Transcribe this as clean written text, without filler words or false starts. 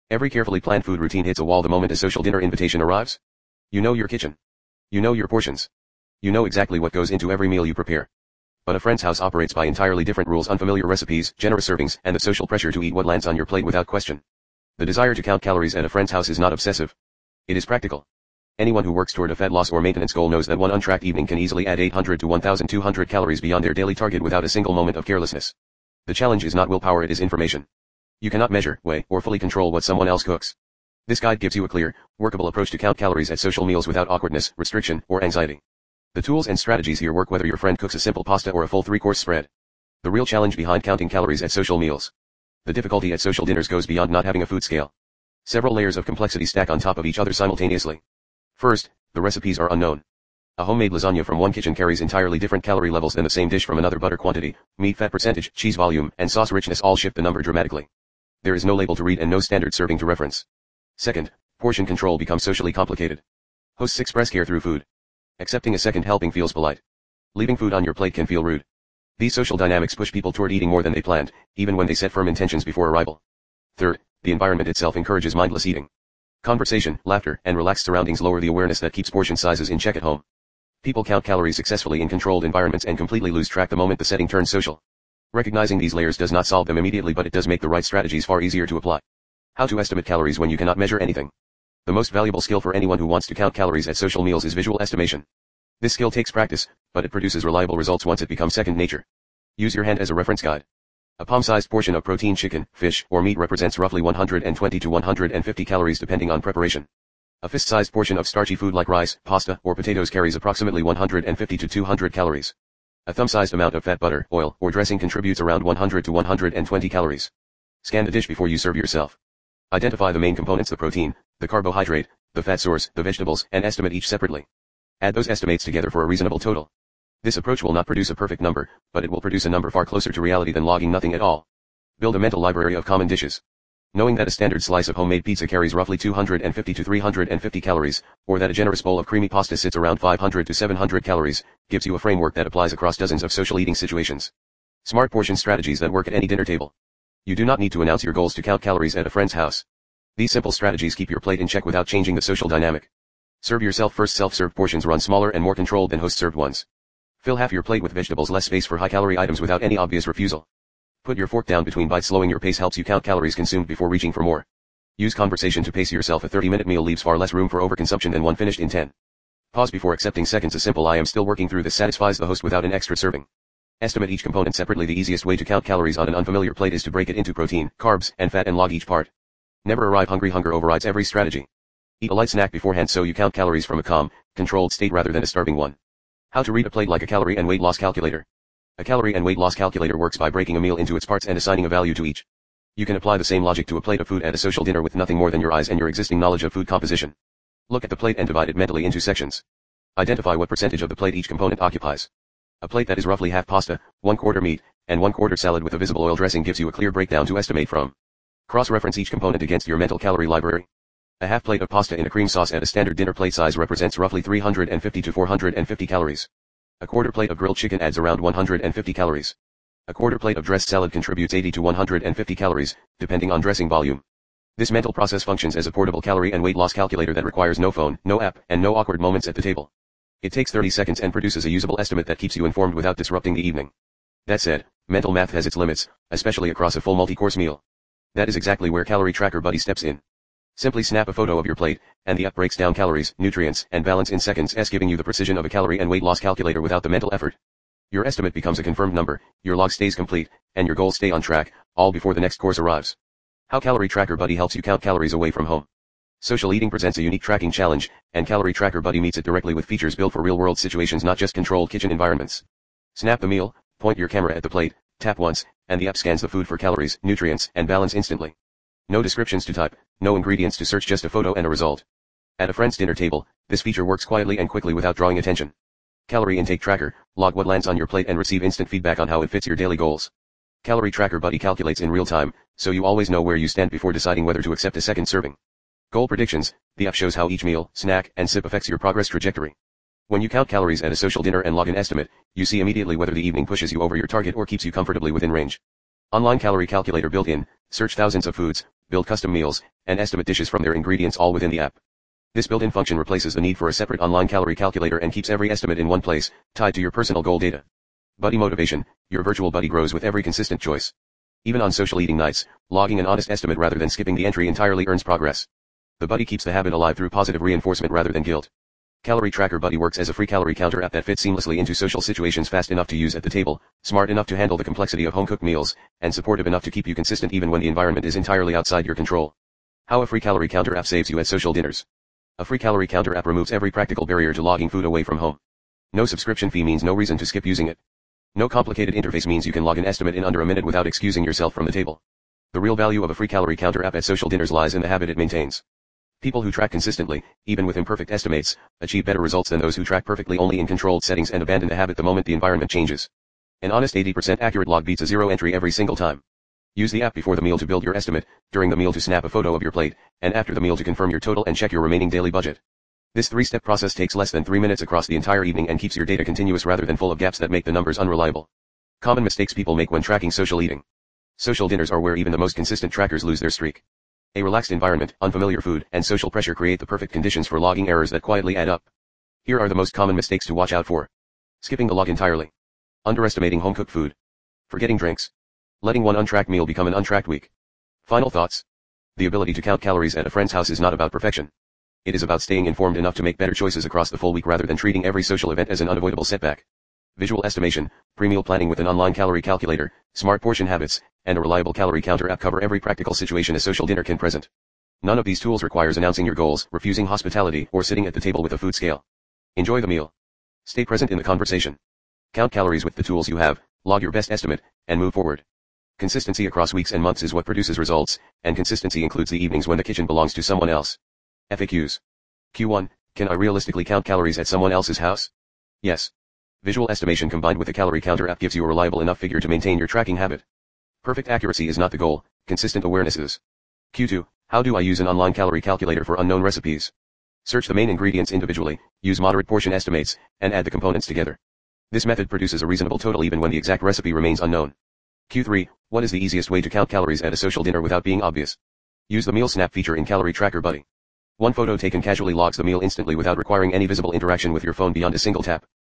Every carefully planned food routine hits a wall the moment a social dinner invitation arrives. You know your kitchen. You know your portions. You know exactly what goes into every meal you prepare. But a friend's house operates by entirely different rules: unfamiliar recipes, generous servings, and the social pressure to eat what lands on your plate without question. The desire to count calories at a friend's house is not obsessive. It is practical. Anyone who works toward a fat loss or maintenance goal knows that one untracked evening can easily add 800 to 1,200 calories beyond their daily target without a single moment of carelessness. The challenge is not willpower, it is information. You cannot measure, weigh, or fully control what someone else cooks. This guide gives you a clear, workable approach to count calories at social meals without awkwardness, restriction, or anxiety. The tools and strategies here work whether your friend cooks a simple pasta or a full 3-course spread. The real challenge behind counting calories at social meals. The difficulty at social dinners goes beyond not having a food scale. Several layers of complexity stack on top of each other simultaneously. First, the recipes are unknown. A homemade lasagna from one kitchen carries entirely different calorie levels than the same dish from another. Butter quantity, meat fat percentage, cheese volume, and sauce richness all shift the number dramatically. There is no label to read and no standard serving to reference. Second, portion control becomes socially complicated. Hosts express care through food. Accepting a second helping feels polite. Leaving food on your plate can feel rude. These social dynamics push people toward eating more than they planned, even when they set firm intentions before arrival. Third, the environment itself encourages mindless eating. Conversation, laughter, and relaxed surroundings lower the awareness that keeps portion sizes in check at home. People count calories successfully in controlled environments and completely lose track the moment the setting turns social. Recognizing these layers does not solve them immediately, but it does make the right strategies far easier to apply. How to estimate calories when you cannot measure anything. The most valuable skill for anyone who wants to count calories at social meals is visual estimation. This skill takes practice, but it produces reliable results once it becomes second nature. Use your hand as a reference guide. A palm-sized portion of protein chicken, fish, or meat represents roughly 120 to 150 calories depending on preparation. A fist-sized portion of starchy food like rice, pasta, or potatoes carries approximately 150 to 200 calories. A thumb-sized amount of fat, butter, oil, or dressing contributes around 100 to 120 calories. Scan the dish before you serve yourself. Identify the main components: the protein, the carbohydrate, the fat source, the vegetables, and estimate each separately. Add those estimates together for a reasonable total. This approach will not produce a perfect number, but it will produce a number far closer to reality than logging nothing at all. Build a mental library of common dishes. Knowing that a standard slice of homemade pizza carries roughly 250 to 350 calories, or that a generous bowl of creamy pasta sits around 500 to 700 calories, gives you a framework that applies across dozens of social eating situations. Smart portion strategies that work at any dinner table. You do not need to announce your goals to count calories at a friend's house. These simple strategies keep your plate in check without changing the social dynamic. Serve yourself first. Self-served portions run smaller and more controlled than host-served ones. Fill half your plate with vegetables, less space for high-calorie items without any obvious refusal. Put your fork down between bites. Slowing your pace helps you count calories consumed before reaching for more. Use conversation to pace yourself. A 30-minute meal leaves far less room for overconsumption than one finished in 10. Pause before accepting seconds. A simple "I am still working through this" satisfies the host without an extra serving. Estimate each component separately. The easiest way to count calories on an unfamiliar plate is to break it into protein, carbs, and fat and log each part. Never arrive hungry. Hunger overrides every strategy. Eat a light snack beforehand so you count calories from a calm, controlled state rather than a starving one. How to read a plate like a calorie and weight loss calculator. A calorie and weight loss calculator works by breaking a meal into its parts and assigning a value to each. You can apply the same logic to a plate of food at a social dinner with nothing more than your eyes and your existing knowledge of food composition. Look at the plate and divide it mentally into sections. Identify what percentage of the plate each component occupies. A plate that is roughly half pasta, 1/4 meat, and 1/4 salad with a visible oil dressing gives you a clear breakdown to estimate from. Cross-reference each component against your mental calorie library. A half plate of pasta in a cream sauce at a standard dinner plate size represents roughly 350 to 450 calories. A quarter plate of grilled chicken adds around 150 calories. A quarter plate of dressed salad contributes 80 to 150 calories, depending on dressing volume. This mental process functions as a portable calorie and weight loss calculator that requires no phone, no app, and no awkward moments at the table. It takes 30 seconds and produces a usable estimate that keeps you informed without disrupting the evening. That said, mental math has its limits, especially across a full multi-course meal. That is exactly where Calorie Tracker Buddy steps in. Simply snap a photo of your plate, and the app breaks down calories, nutrients, and balance in seconds, giving you the precision of a calorie and weight loss calculator without the mental effort. Your estimate becomes a confirmed number, your log stays complete, and your goals stay on track, all before the next course arrives. How Calorie Tracker Buddy helps you count calories away from home. Social eating presents a unique tracking challenge, and Calorie Tracker Buddy meets it directly with features built for real-world situations, not just controlled kitchen environments. Snap the meal, point your camera at the plate, tap once, and the app scans the food for calories, nutrients, and balance instantly. No descriptions to type, no ingredients to search, just a photo and a result. At a friend's dinner table, this feature works quietly and quickly without drawing attention. Calorie Intake Tracker, log what lands on your plate and receive instant feedback on how it fits your daily goals. Calorie Tracker Buddy calculates in real time, so you always know where you stand before deciding whether to accept a second serving. Goal predictions, the app shows how each meal, snack, and sip affects your progress trajectory. When you count calories at a social dinner and log an estimate, you see immediately whether the evening pushes you over your target or keeps you comfortably within range. Online calorie calculator built in, search thousands of foods, build custom meals, and estimate dishes from their ingredients all within the app. This built-in function replaces the need for a separate online calorie calculator and keeps every estimate in one place, tied to your personal goal data. Buddy motivation, your virtual buddy grows with every consistent choice. Even on social eating nights, logging an honest estimate rather than skipping the entry entirely earns progress. The buddy keeps the habit alive through positive reinforcement rather than guilt. Calorie Tracker Buddy works as a free calorie counter app that fits seamlessly into social situations, fast enough to use at the table, smart enough to handle the complexity of home-cooked meals, and supportive enough to keep you consistent even when the environment is entirely outside your control. How a free calorie counter app saves you at social dinners. A free calorie counter app removes every practical barrier to logging food away from home. No subscription fee means no reason to skip using it. No complicated interface means you can log an estimate in under a minute without excusing yourself from the table. The real value of a free calorie counter app at social dinners lies in the habit it maintains. People who track consistently, even with imperfect estimates, achieve better results than those who track perfectly only in controlled settings and abandon the habit the moment the environment changes. An honest 80% accurate log beats a zero entry every single time. Use the app before the meal to build your estimate, during the meal to snap a photo of your plate, and after the meal to confirm your total and check your remaining daily budget. This three-step process takes less than 3 minutes across the entire evening and keeps your data continuous rather than full of gaps that make the numbers unreliable. Common mistakes people make when tracking social eating. Social dinners are where even the most consistent trackers lose their streak. A relaxed environment, unfamiliar food, and social pressure create the perfect conditions for logging errors that quietly add up. Here are the most common mistakes to watch out for. Skipping the log entirely. Underestimating home-cooked food. Forgetting drinks. Letting one untracked meal become an untracked week. Final thoughts. The ability to count calories at a friend's house is not about perfection. It is about staying informed enough to make better choices across the full week rather than treating every social event as an unavoidable setback. Visual estimation, pre-meal planning with an online calorie calculator, smart portion habits, and a reliable calorie counter app cover every practical situation a social dinner can present. None of these tools requires announcing your goals, refusing hospitality, or sitting at the table with a food scale. Enjoy the meal. Stay present in the conversation. Count calories with the tools you have, log your best estimate, and move forward. Consistency across weeks and months is what produces results, and consistency includes the evenings when the kitchen belongs to someone else. FAQs. Q1, can I realistically count calories at someone else's house? Yes. Visual estimation combined with a calorie counter app gives you a reliable enough figure to maintain your tracking habit. Perfect accuracy is not the goal, consistent awareness is. Q2, how do I use an online calorie calculator for unknown recipes? Search the main ingredients individually, use moderate portion estimates, and add the components together. This method produces a reasonable total even when the exact recipe remains unknown. Q3, what is the easiest way to count calories at a social dinner without being obvious? Use the Meal Snap feature in Calorie Tracker Buddy. One photo taken casually logs the meal instantly without requiring any visible interaction with your phone beyond a single tap.